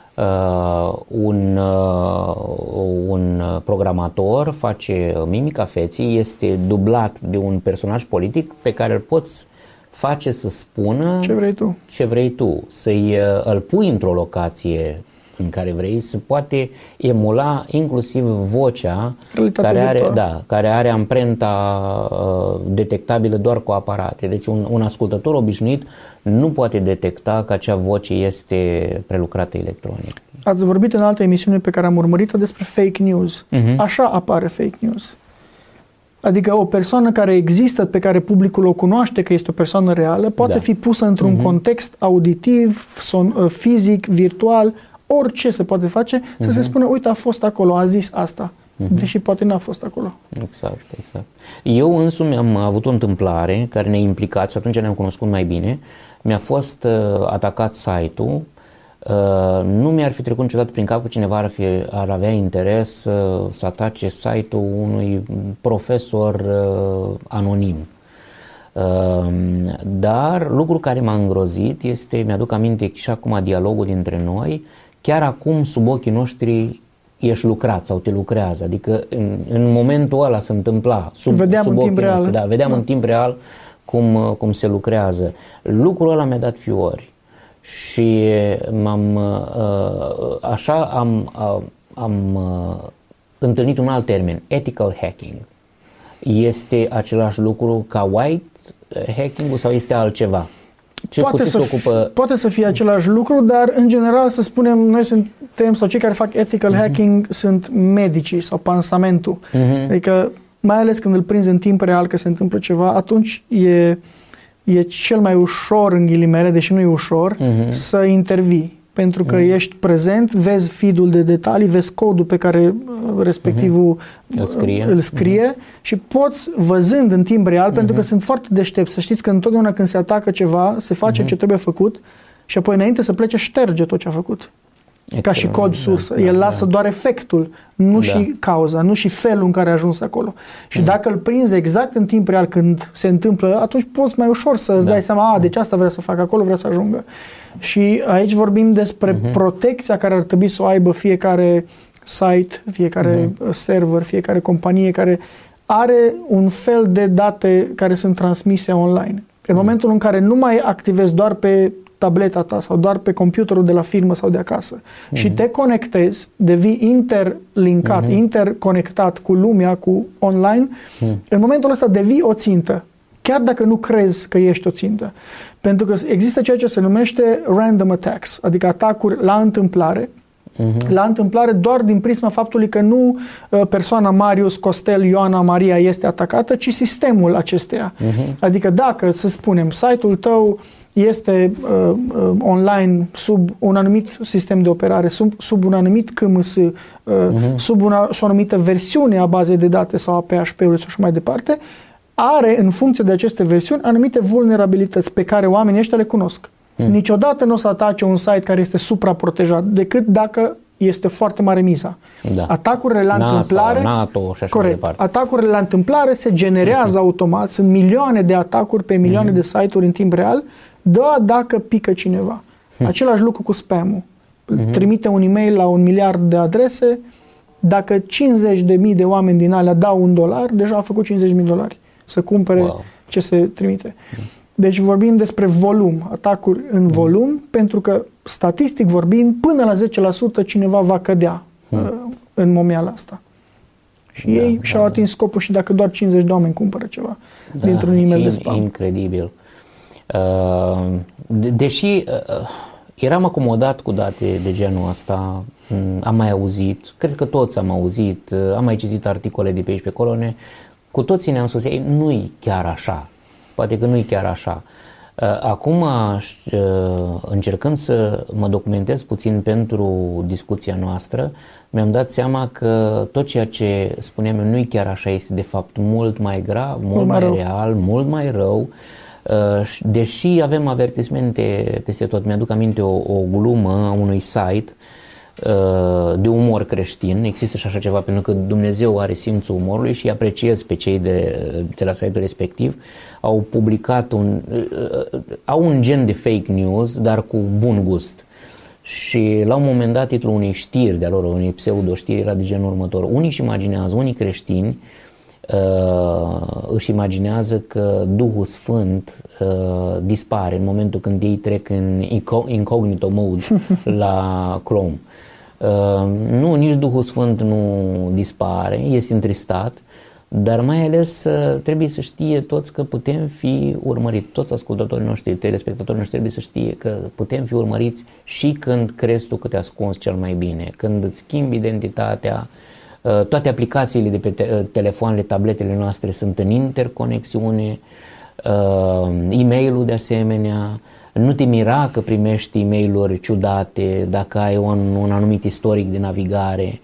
un programator face mimica feții, este dublat de un personaj politic pe care îl poți face să spună ce vrei tu, îl pui într-o locație în care vrei, se poate emula inclusiv vocea care are amprenta detectabilă doar cu aparate. Deci un ascultător obișnuit nu poate detecta că acea voce este prelucrată electronic. Ați vorbit în altă emisiune pe care am urmărit-o despre fake news. Așa apare fake news. Adică o persoană care există, pe care publicul o cunoaște că este o persoană reală, poate fi pusă într-un context auditiv, fizic, virtual, orice se poate face, să se spună, uite, a fost acolo, a zis asta, deși poate n-a fost acolo. Exact. Eu însumi am avut o întâmplare care ne-a implicat și atunci ne-am cunoscut mai bine. Mi-a fost atacat site-ul. Nu mi-ar fi trecut niciodată prin cap că cineva ar avea interes să atace site-ul unui profesor anonim. Dar lucrul care m-a îngrozit este, mi-aduc aminte și acum dialogul dintre noi, chiar acum sub ochii noștri ești lucrat sau te lucrează, adică în momentul ăla se întâmpla vedeam în timp real. Vedeam în timp real cum se lucrează. Lucrul ăla mi-a dat fiori. Și am întâlnit un alt termen, ethical hacking. Este același lucru ca white hacking sau este altceva? Poate să fie același lucru, dar în general să spunem, noi suntem, sau cei care fac ethical hacking sunt medicii sau pansamentul. Adică mai ales când îl prinzi în timp real că se întâmplă ceva, atunci e cel mai ușor, în ghilimele, deși nu e ușor, să intervii. Pentru că ești prezent, vezi feed-ul de detalii, vezi codul pe care respectivul îl scrie și poți, văzând în timp real, pentru că sunt foarte deștepți. Să știți că întotdeauna când se atacă ceva, se face ce trebuie făcut și apoi înainte să plece șterge tot ce a făcut. ca și cod sursă. El lasă doar efectul, nu și cauza, nu și felul în care a ajuns acolo. Și dacă îl prinzi exact în timp real când se întâmplă, atunci poți mai ușor să îți dai seama, deci asta vrea să facă, acolo vrea să ajungă. Și aici vorbim despre protecția care ar trebui să o aibă fiecare site, fiecare server, fiecare companie care are un fel de date care sunt transmise online. În momentul în care nu mai activezi doar pe tableta ta sau doar pe computerul de la firmă sau de acasă și te conectezi, devii interlinkat, interconectat cu lumea, cu online, în momentul ăsta devii o țintă, chiar dacă nu crezi că ești o țintă. Pentru că există ceea ce se numește random attacks, adică atacuri la întâmplare, la întâmplare doar din prisma faptului că nu persoana Marius, Costel, Ioana, Maria este atacată, ci sistemul acesteia. Adică dacă, să spunem, site-ul tău este online sub un anumit sistem de operare, sub un anumit CMS, sub o anumită versiune a bazei de date sau a PHP-ului sau așa mai departe, are în funcție de aceste versiuni anumite vulnerabilități pe care oamenii ăștia le cunosc. Niciodată nu o să atace un site care este supraprotejat, decât dacă este foarte mare miza. Atacurile la întâmplare, NATO și așa mai departe. Atacurile la întâmplare se generează automat, sunt milioane de atacuri pe milioane de site-uri în timp real, doar dacă pică cineva. Același lucru cu spam-ul. Trimite un e-mail la 1 miliard de adrese, dacă 50.000 de oameni din alea dau $1, deja a făcut $50.000 să cumpere ce se trimite. Deci vorbim despre volum, atacuri în volum, pentru că statistic vorbind, până la 10% cineva va cădea în momeala asta. Și ei și-au atins scopul și dacă doar 50 de oameni cumpără ceva dintr-un e-mail de spam. Incredibil. Deși eram acomodat cu date de genul ăsta, am mai auzit, cred că toți am auzit, am mai citit articole de pe aici pe acolo, cu toții ne-am spus, nu-i chiar așa. Poate că nu-i chiar așa. Acum, încercând să mă documentez puțin pentru discuția noastră, mi-am dat seama că tot ceea ce spuneam eu nu-i chiar așa, este de fapt mult mai grav, mult mai real, mult mai rău. Deși avem avertismente peste tot, mi-aduc aminte o glumă a unui site de umor creștin, există și așa ceva, pentru că Dumnezeu are simțul umorului și îi apreciez pe cei de la site-ul respectiv. Au publicat au un gen de fake news, dar cu bun gust. Și la un moment dat titlul unei știri de-a lor, unei pseudo-știri era de genul următor: unii își imaginează, unii creștini își imaginează că Duhul Sfânt dispare în momentul când ei trec în incognito mode la Chrome. Nu, nici Duhul Sfânt nu dispare, este întristat, dar mai ales trebuie să știe toți că putem fi urmăriți, toți ascultătorii noștri, telespectatorii noștri trebuie să știe că putem fi urmăriți și când crezi tu că te ascunzi cel mai bine, când îți schimbi identitatea. Toate aplicațiile de pe telefoanele, tabletele noastre sunt în interconexiune, e-mailul de asemenea. Nu te mira că primești e-mail-uri ciudate dacă ai un anumit istoric de navigare.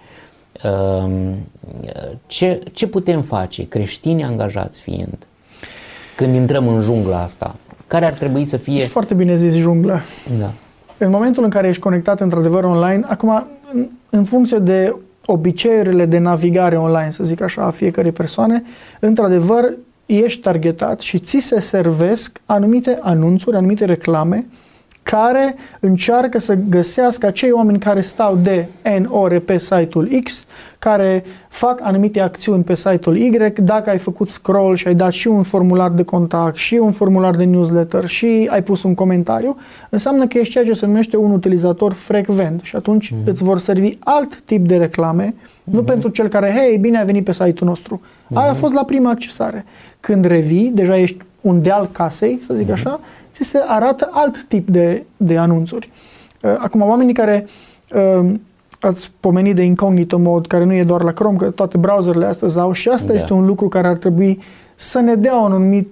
Ce putem face, creștini angajați fiind, când intrăm în jungla asta? Care ar trebui să fie... Foarte bine zis, jungla. Da. În momentul în care ești conectat într-adevăr online, acum, în funcție de obiceiurile de navigare online, să zic așa, a fiecărei persoane, într-adevăr ești targetat și ți se servesc anumite anunțuri, anumite reclame care încearcă să găsească acei oameni care stau de N ore pe site-ul X, care fac anumite acțiuni pe site-ul Y. Dacă ai făcut scroll și ai dat și un formular de contact și un formular de newsletter și ai pus un comentariu, înseamnă că ești ceea ce se numește un utilizator frecvent și atunci îți vor servi alt tip de reclame, nu pentru cel care, hei, bine ai venit pe site-ul nostru. Aia a fost la prima accesare. Când revii, deja ești un deal casei, să zic așa, ți se arată alt tip de anunțuri. Acum, oamenii care ați pomenit de incognito mode, care nu e doar la Chrome, că toate browserele astăzi au, și asta este un lucru care ar trebui să ne dea un anumit,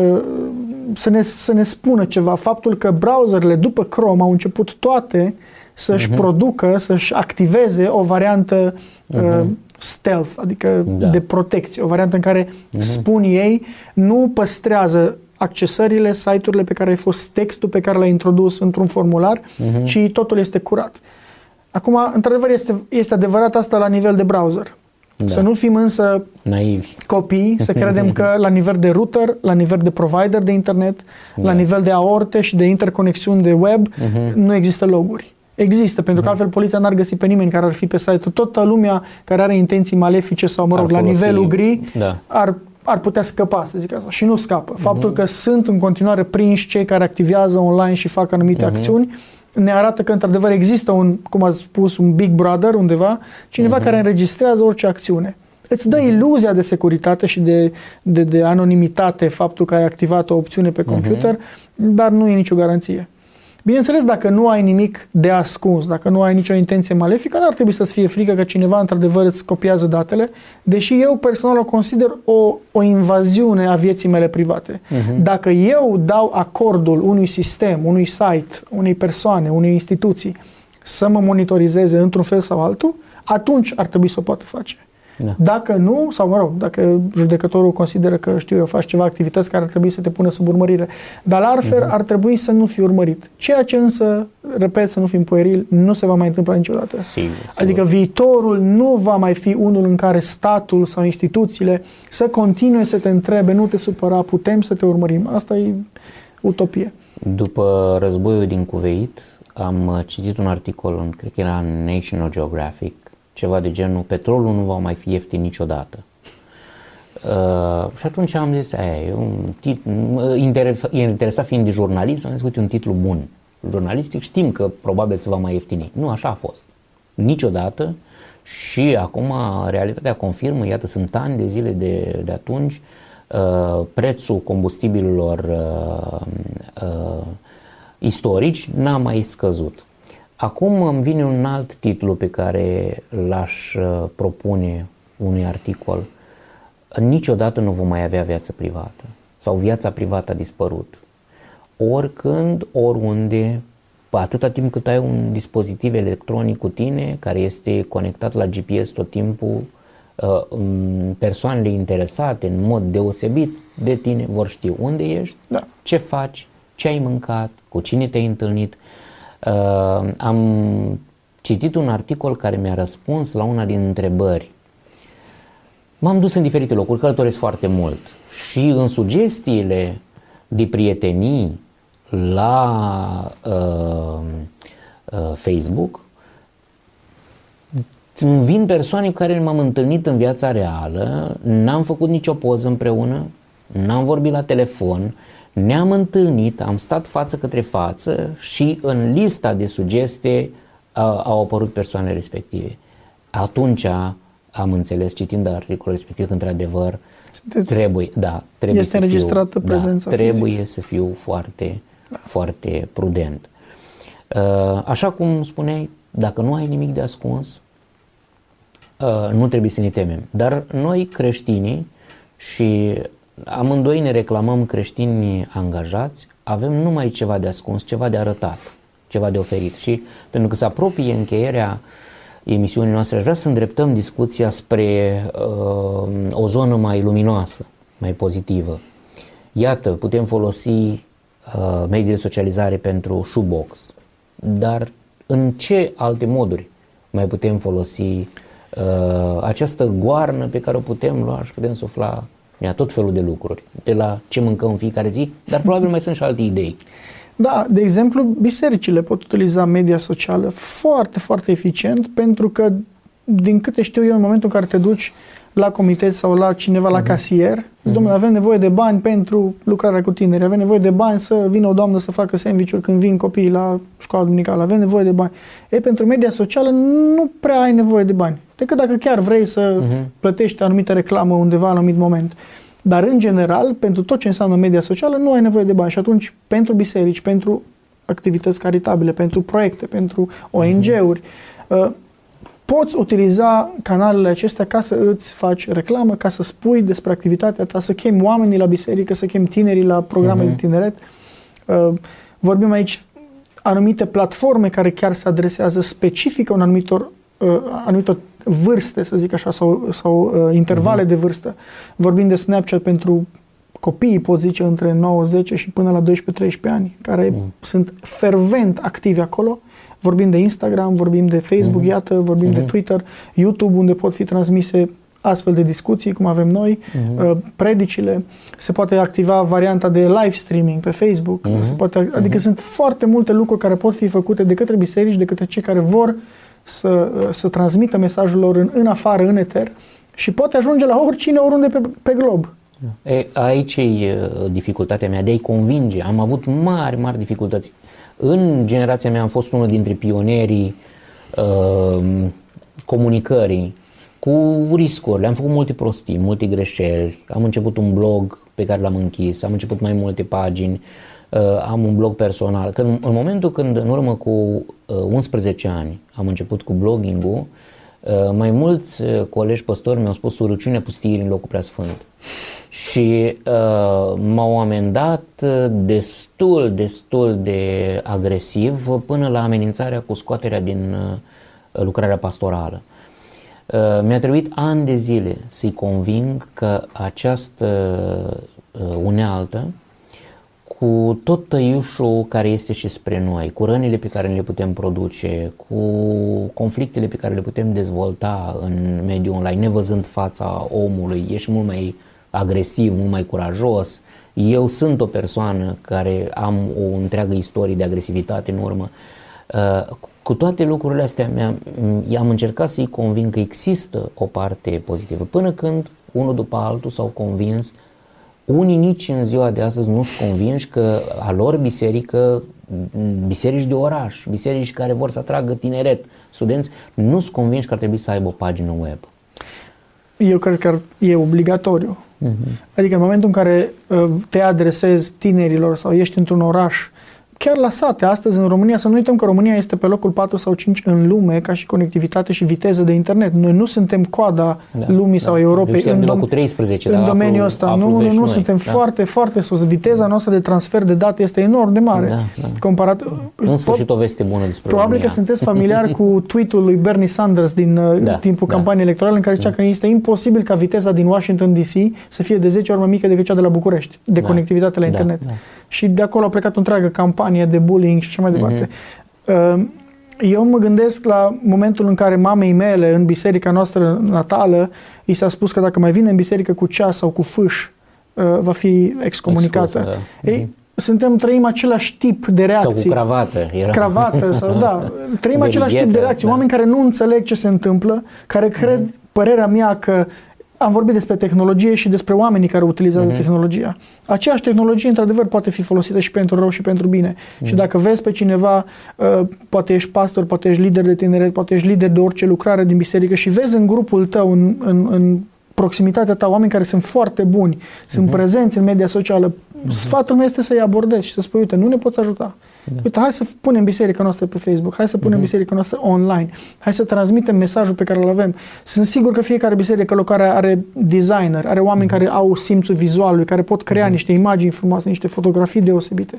să ne spună ceva. Faptul că browserele după Chrome au început toate să-și producă, să-și activeze o variantă stealth, adică de protecție, o variantă în care spun ei, nu păstrează accesările, site-urile pe care ai fost, textul pe care l-ai introdus într-un formular, ci totul este curat. Acum, într-adevăr, este adevărat asta la nivel de browser. Da. Să nu fim însă naivi, copii, să credem că la nivel de router, la nivel de provider de internet, la nivel de aorte și de interconexiuni de web, nu există loguri. Există, pentru că altfel poliția n-ar găsi pe nimeni care ar fi pe site-ul. Toată lumea care are intenții malefice sau, mă rog, la nivelul gri, ar putea scăpa, să zic așa, și nu scapă. Faptul că sunt în continuare prinși cei care activează online și fac anumite acțiuni, ne arată că într-adevăr există cum ați spus, un Big Brother undeva, cineva care înregistrează orice acțiune. Îți dă iluzia de securitate și de anonimitate faptul că ai activat o opțiune pe computer, dar nu e nicio garanție. Bineînțeles, dacă nu ai nimic de ascuns, dacă nu ai nicio intenție malefică, n-ar trebui să-ți fie frică că cineva într-adevăr îți copiază datele, deși eu personal o consider o invaziune a vieții mele private. Dacă eu dau acordul unui sistem, unui site, unei persoane, unei instituții să mă monitorizeze într-un fel sau altul, atunci ar trebui să o poată face. Da. Dacă nu, sau mă rog, dacă judecătorul consideră că, știu eu, faci ceva activități care ar trebui să te pună sub urmărire, dar la altfel ar trebui să nu fii urmărit. Ceea ce însă, repet, să nu fim puerili, nu se va mai întâmpla niciodată. Sigur. Adică viitorul nu va mai fi unul în care statul sau instituțiile să continue să te întrebe, nu te supăra, putem să te urmărim. Asta e utopie. După războiul din Cuveit, am citit un articol, cred că era în National Geographic, ceva de genul, petrolul nu va mai fi ieftin niciodată. Și atunci am zis, interesat fiind de jurnalist, am zis, uite, un titlu bun jurnalistic, știm că probabil se va mai ieftini. Nu, așa a fost. Niciodată. Și acum realitatea confirmă, iată, sunt ani de zile de atunci, prețul combustibililor istorici n-a mai scăzut. Acum îmi vine un alt titlu pe care l-aș propune unui articol. Niciodată nu vom mai avea viață privată sau viața privată a dispărut. Oricând, oriunde, atâta timp cât ai un dispozitiv electronic cu tine care este conectat la GPS tot timpul, persoanele interesate în mod deosebit de tine vor ști unde ești, ce faci, ce ai mâncat, cu cine te-ai întâlnit. Am citit un articol care mi-a răspuns la una din întrebări. M-am dus în diferite locuri, călătoresc foarte mult și în sugestiile de prietenii la Facebook vin persoane cu care m-am întâlnit în viața reală, n-am făcut nicio poză împreună, n-am vorbit la telefon, ne-am întâlnit, am stat față către față și în lista de sugestii au apărut persoanele respective. Atunci am înțeles, citind articolul respectiv, că într-adevăr trebuie este înregistrată prezența trebuie să fiu foarte, foarte prudent. Așa cum spuneai, dacă nu ai nimic de ascuns, nu trebuie să ne temem. Dar noi creștinii, și amândoi ne reclamăm creștini angajați, avem numai ceva de ascuns, ceva de arătat, ceva de oferit. Și pentru că se apropie încheierea emisiunii noastre, aș vrea să îndreptăm discuția spre o zonă mai luminoasă, mai pozitivă. Iată, putem folosi medii de socializare pentru shoebox, dar în ce alte moduri mai putem folosi această goarnă pe care o putem lua și putem sufla tot felul de lucruri, de la ce mâncăm în fiecare zi, dar probabil mai sunt și alte idei. Da, de exemplu, bisericile pot utiliza media socială foarte, foarte eficient, pentru că, din câte știu eu, în momentul în care te duci la comitet sau la cineva, la casier, domnule, avem nevoie de bani pentru lucrarea cu tineri, avem nevoie de bani să vină o doamnă să facă sandwich-uri când vin copiii la școala duminicală, avem nevoie de bani. Pentru media socială nu prea ai nevoie de bani, decât dacă chiar vrei să plătești anumită reclamă undeva la un anumit moment. Dar, în general, pentru tot ce înseamnă media socială, nu ai nevoie de bani. Și atunci, pentru biserici, pentru activități caritabile, pentru proiecte, pentru ONG-uri, poți utiliza canalele acestea ca să îți faci reclamă, ca să spui despre activitatea ta, să chemi oamenii la biserică, să chemi tinerii la programe de tineret. Vorbim aici anumite platforme care chiar se adresează specific un anumitor vârste, să zic așa, sau intervale de vârstă. Vorbim de Snapchat pentru copiii, pot zice, între 9-10 și până la 12-13 ani, care sunt fervent activi acolo. Vorbim de Instagram, vorbim de Facebook, iată, vorbim de Twitter, YouTube, unde pot fi transmise astfel de discuții, cum avem noi, predicile, se poate activa varianta de live streaming pe Facebook, adică sunt foarte multe lucruri care pot fi făcute de către biserici, de către cei care vor să transmită mesajul lor în afară, în eter, și poate ajunge la oricine, oriunde pe glob. Aici e dificultatea mea de a-i convinge. Am avut mari dificultăți. În generația mea am fost unul dintre pionerii comunicării cu riscuri. Am făcut multe prostii, multe greșeli. Am început un blog pe care l-am închis, am început mai multe pagini, am un blog personal. În momentul când, în urmă cu 11 ani, am început cu blogging-ul, mai mulți colegi păstori mi-au spus urăciune pustirii în locul preasfânt. Și m-au amendat destul de agresiv, până la amenințarea cu scoaterea din lucrarea pastorală. Mi-a trebuit ani de zile să-i conving că această unealtă, cu tot tăiușul care este și spre noi, cu rănile pe care le putem produce, cu conflictele pe care le putem dezvolta în mediul online, nevăzând fața omului, ești mult mai agresiv, mult mai curajos. Eu sunt o persoană care am o întreagă istorie de agresivitate în urmă. Cu toate lucrurile astea am încercat să-i conving că există o parte pozitivă, până când unul după altul s-au convins. Unii nici în ziua de astăzi nu sunt convinși că a lor biserică, biserici de oraș, biserici care vor să atragă tineret, studenți, nu sunt convinși că ar trebui să aibă o pagină web. Eu cred că e obligatoriu. Adică în momentul în care te adresezi tinerilor sau ești într-un oraș, chiar la sate, astăzi în România, să nu uităm că România este pe locul 4 sau 5 în lume ca și conectivitate și viteză de internet. Noi nu suntem coada lumii sau Europei în locul 13, în domeniul ăsta. Nu suntem foarte sus. Viteza noastră de transfer de date este enorm de mare. Comparat, în sfârșit o veste bună despre probabil România. Că sunteți familiar cu tweet-ul lui Bernie Sanders din timpul campaniei electorale, în care zicea că este imposibil ca viteza din Washington DC să fie de 10 ori mai mică decât cea de la București, de conectivitate la internet. Și de acolo a plecat o întreagă campanie de bullying și așa mai departe. Eu mă gândesc la momentul în care mamei mele în biserica noastră natală i s-a spus că dacă mai vine în biserică cu ceas sau cu fâș, va fi excomunicată. Trăim același tip de reacții. Sau cu cravată. Cravată sau trăim același tip de reacții. Oameni care nu înțeleg ce se întâmplă, care cred, părerea mea, că am vorbit despre tehnologie și despre oamenii care utilizează tehnologia. Aceeași tehnologie, într-adevăr, poate fi folosită și pentru rău și pentru bine. Și dacă vezi pe cineva, poate ești pastor, poate ești lider de tineret, poate ești lider de orice lucrare din biserică și vezi în grupul tău, în proximitatea ta, oameni care sunt foarte buni, sunt prezenți în media socială, sfatul meu este să-i abordezi și să spui, uite, nu ne poți ajuta. Uite, hai să punem biserica noastră pe Facebook, hai să punem biserica noastră online, hai să transmitem mesajul pe care îl avem. Sunt sigur că fiecare biserică locală are designer, are oameni care au simțul vizualului, care pot crea niște imagini frumoase, niște fotografii deosebite.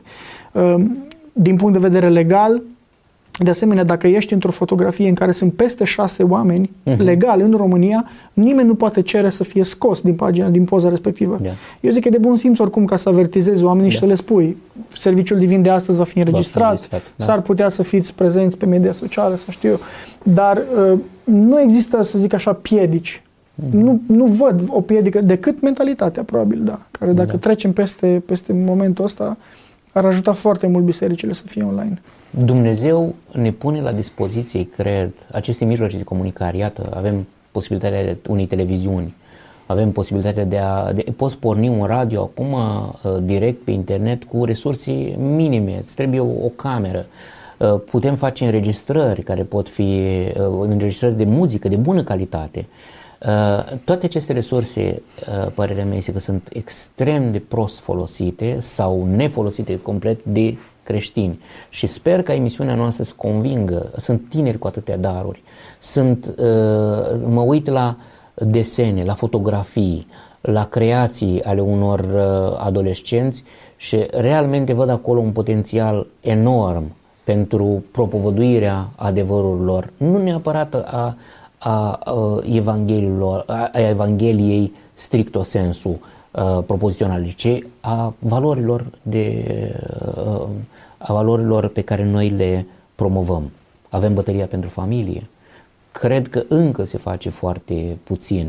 Din punct de vedere legal, de asemenea, dacă ești într-o fotografie în care sunt peste 6 oameni legal în România, nimeni nu poate cere să fie scos din pagina, din poza respectivă. Eu zic că e de bun simț oricum ca să avertizezi oamenii și să le spui serviciul divin de astăzi va fi înregistrat, s-ar putea să fiți prezenți pe media socială, să știu eu. Dar nu există, să zic așa, piedici. Nu văd o piedică decât mentalitatea, probabil, care dacă trecem peste momentul ăsta, ar ajuta foarte mult bisericile să fie online. Dumnezeu ne pune la dispoziție, cred, aceste mijloace de comunicare. Iată, avem posibilitatea de unei televiziuni, avem posibilitatea poți porni un radio acum direct pe internet cu resurse minime, îți trebuie o cameră. Putem face înregistrări care pot fi înregistrări de muzică de bună calitate. Toate aceste resurse, părerea mea este că sunt extrem de prost folosite sau nefolosite complet de creștini. Și sper ca emisiunea noastră să convingă. Sunt tineri cu atâtea daruri. Mă uit la desene, la fotografii, la creații ale unor adolescenți și realmente văd acolo un potențial enorm pentru propovăduirea adevărurilor, nu neapărat a Evangheliei stricto sensu propoziționale, ci a valorilor pe care noi le promovăm. avem bătălia pentru familie. Cred că încă se face foarte puțin.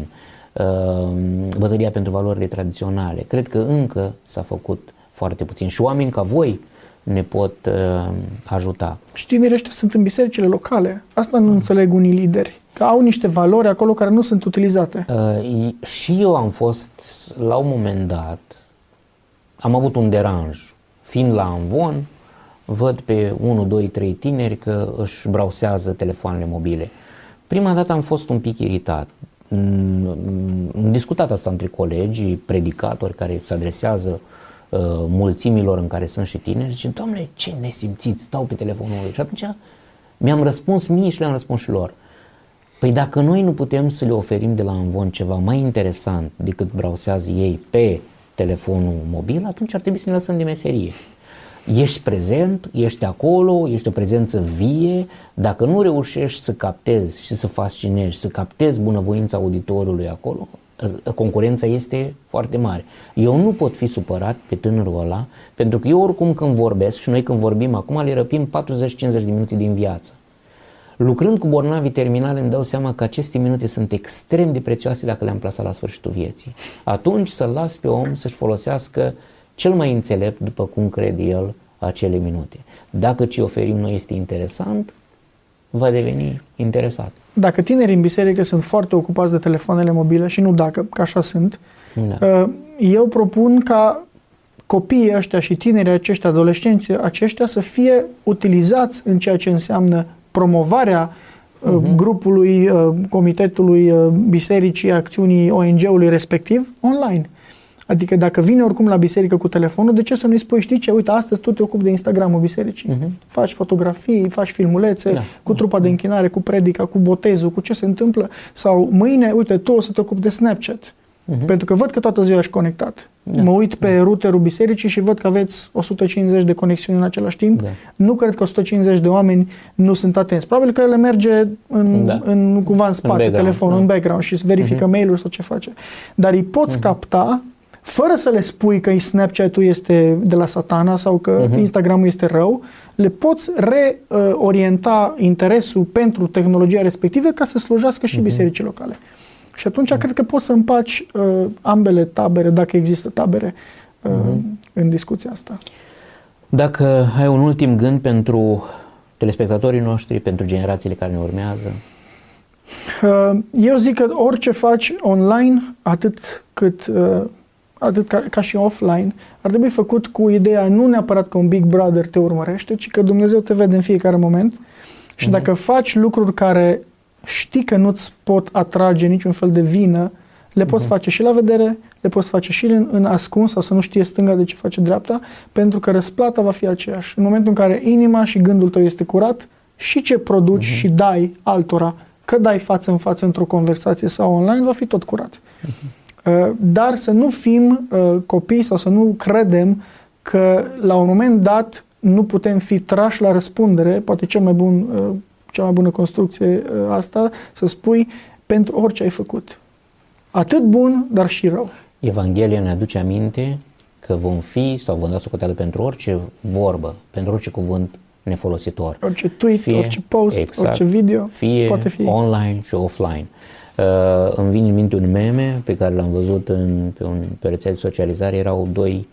Bătălia pentru valorile tradiționale. Cred că încă s-a făcut foarte puțin și oameni ca voi ne pot ajuta. Și tinerii ăștia sunt în bisericile locale. Asta nu înțeleg unii lideri. Că au niște valori acolo care nu sunt utilizate. Și eu am fost, la un moment dat, am avut un deranj. Fiind la Amvon, văd pe 1, 2, 3 tineri că își browsează telefoanele mobile. Prima dată am fost un pic iritat. Am discutat asta între colegi, predicatori care se adresează mulțimilor în care sunt și tineri, zice, Doamne, ce nesimțiți, stau pe telefonul lui. Și atunci mi-am răspuns mie și le-am răspuns și lor. Păi dacă noi nu putem să le oferim de la Amvon ceva mai interesant decât browsează ei pe telefonul mobil, atunci ar trebui să ne lăsăm de meserie. Ești prezent, ești acolo, ești o prezență vie, dacă nu reușești să captezi și să fascinezi, să captezi bunăvoința auditorului acolo, concurența este foarte mare. Eu nu pot fi supărat pe tânărul ăla, pentru că eu oricum când vorbesc și noi când vorbim acum le răpim 40-50 de minute din viață. Lucrând cu bolnavi terminale îmi dau seama că aceste minute sunt extrem de prețioase dacă le-am plasat la sfârșitul vieții. Atunci să-l las pe om să-și folosească cel mai înțelept, după cum crede el, acele minute. Dacă ce oferim noi este interesant, va deveni interesat. Dacă tinerii în biserică sunt foarte ocupați de telefoanele mobile, și nu dacă, că așa sunt, da. Eu propun ca copiii ăștia și tinerii aceștia, adolescenții aceștia să fie utilizați în ceea ce înseamnă promovarea grupului, comitetului, bisericii, acțiunii ONG-ului respectiv online. Adică dacă vine oricum la biserică cu telefonul, de ce să nu-i spui, știi ce, uite, astăzi tu te ocupi de Instagramul bisericii. Faci fotografii, faci filmulețe, cu trupa de închinare, cu predica, cu botezul, cu ce se întâmplă. Sau mâine, uite, tu o să te ocupi de Snapchat. Pentru că văd că toată ziua ești conectat. Mă uit pe routerul bisericii și văd că aveți 150 de conexiuni în același timp. Nu cred că 150 de oameni nu sunt atenți. Probabil că ele merge cumva în spate, telefonul, în background și verifică mail-uri sau ce face. Dar îi poți capta fără să le spui că Snapchat-ul este de la satana sau că Instagram-ul este rău, le poți reorienta interesul pentru tehnologia respectivă ca să slujească și bisericii locale. Și atunci cred că poți să împaci ambele tabere, dacă există tabere, în discuția asta. Dacă ai un ultim gând pentru telespectatorii noștri, pentru generațiile care ne urmează? Eu zic că orice faci online, atât ca și offline, ar trebui făcut cu ideea nu neapărat că un Big Brother te urmărește, ci că Dumnezeu te vede în fiecare moment. Și dacă faci lucruri care știi că nu-ți pot atrage niciun fel de vină, le poți face și la vedere, le poți face și în ascuns sau să nu știe stânga de ce face dreapta, pentru că răsplata va fi aceeași. În momentul în care inima și gândul tău este curat, și ce produci și dai altora, că dai față în față într-o conversație sau online, va fi tot curat. Dar să nu fim copii sau să nu credem că la un moment dat nu putem fi trași la răspundere, poate cea mai bună construcție asta, să spui pentru orice ai făcut. Atât bun, dar și rău. Evanghelia ne aduce aminte că vom fi sau vom da socoteală pentru orice vorbă, pentru orice cuvânt nefolositor. Orice tweet, orice post, orice video, poate fi online și offline. Îmi vine în minte un meme pe care l-am văzut pe rețele de socializare. Erau doi,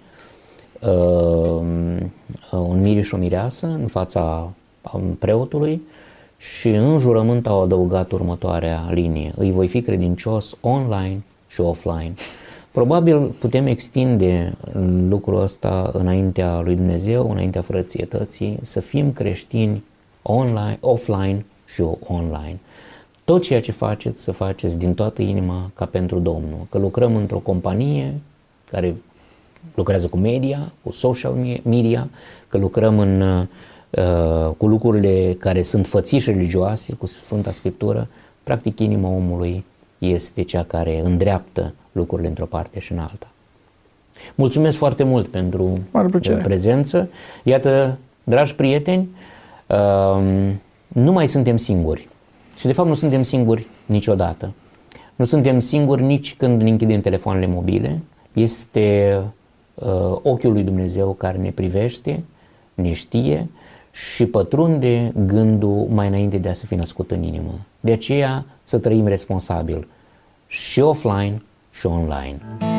un mir și o mireasă în fața preotului și în jurământ au adăugat următoarea linie: îi voi fi credincios online și offline. Probabil putem extinde lucrul ăsta înaintea lui Dumnezeu, înaintea frățietății, să fim creștini online, offline și online. Tot ceea ce faceți, să faceți din toată inima ca pentru Domnul. Că lucrăm într-o companie care lucrează cu media, cu social media, că lucrăm cu lucrurile care sunt fățiși religioase, cu Sfânta Scriptură, practic inima omului este cea care îndreaptă lucrurile într-o parte și în alta. Mulțumesc foarte mult pentru prezență. Iată, dragi prieteni, nu mai suntem singuri. Și de fapt nu suntem singuri niciodată. Nu suntem singuri nici când ne închidem telefoanele mobile. Este ochiul lui Dumnezeu care ne privește, ne știe și pătrunde gândul mai înainte de a se fi născut în inimă. De aceea să trăim responsabil și offline și online.